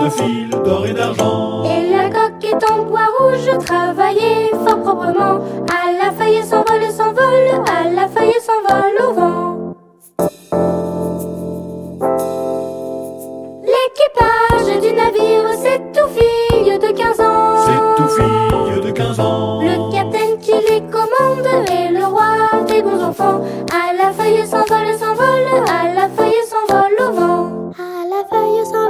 de fil d'or et d'argent. Et la coque est en bois rouge, travaillée fort proprement. À la feuille s'envole, s'envole, à la feuille s'envole au vent. L'équipage du navire, c'est tout fille de 15 ans. C'est tout fille de 15 ans. Le capitaine qui les commande est le roi des bons enfants.